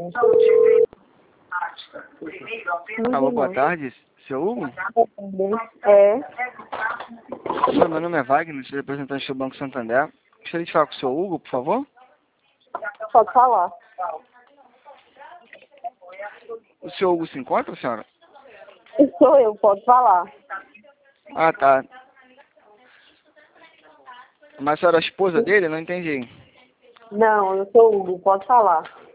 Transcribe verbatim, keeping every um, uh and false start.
Alô, boa tarde, seu Hugo? É, Meu meu nome é Wagner, sou representante do Banco Santander. Gostaria de falar com o seu Hugo, por favor? pode falar. O seu Hugo se encontra, senhora? Sou eu, pode falar. Ah, tá. Mas a senhora é a esposa dele? Eu não entendi. Não, eu sou o Hugo, pode falar.